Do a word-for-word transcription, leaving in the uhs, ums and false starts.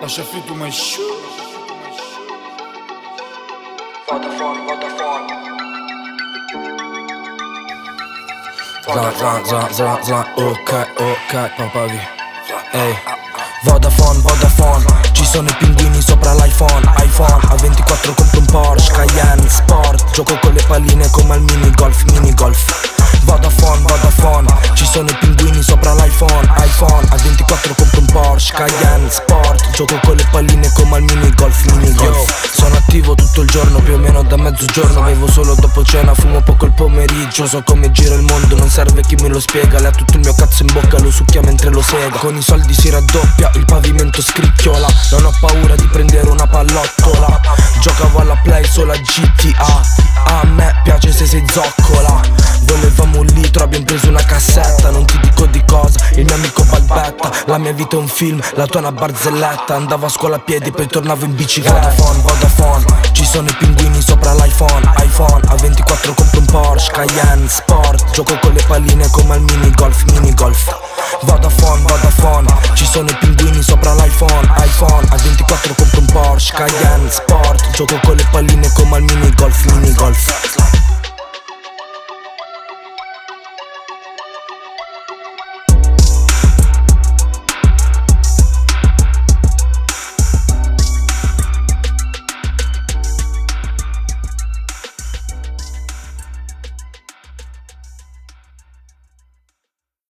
lascia fitto mai sciù. Vodafone, Vodafone. Zla zla zla zla zla, ok, ok, papavi. Ehi, Vodafone, Vodafone. Ci sono i pinguini sopra l'iPhone, iPhone A ventiquattro compro un Porsche Cayenne Sport. Gioco con le palline come al minigolf, minigolf. Vodafone, Vodafone. Ci sono i pinguini sopra l'iPhone, iPhone A ventiquattro compro un Porsche Cayenne Sport. Gioco con le palline come al minigolf, minigolf. Sono attivo tutto il giorno, più o meno da mezzogiorno. Bevo solo dopo cena, fumo poco il pomeriggio. So come gira il mondo, non serve chi me lo spiega. Le ha tutto il mio cazzo in bocca, lo succhia mentre lo sega. Con i soldi si raddoppia, il pavimento scricchiola. Non ho paura di prendere una pallottola. Giocavo alla play solo a G T A. A me piace se sei zoccola. Volevamo un litro, abbiamo preso una cassetta. Non ti dico di cosa, il mio amico balbetta. La mia vita è un film, la tua è una barzelletta. Andavo a scuola a piedi, poi tornavo in bicicletta. Vodafone, Vodafone. Ci sono i pinguini sopra l'iPhone, iPhone A ventiquattro compro un Porsche Cayenne Sport. Gioco con le palline come al minigolf, minigolf. Vodafone, Vodafone. Ci sono i pinguini sopra l'iPhone, iPhone A ventiquattro compro un Porsche Cayenne Sport. Gioco con le palline come al minigolf, minigolf.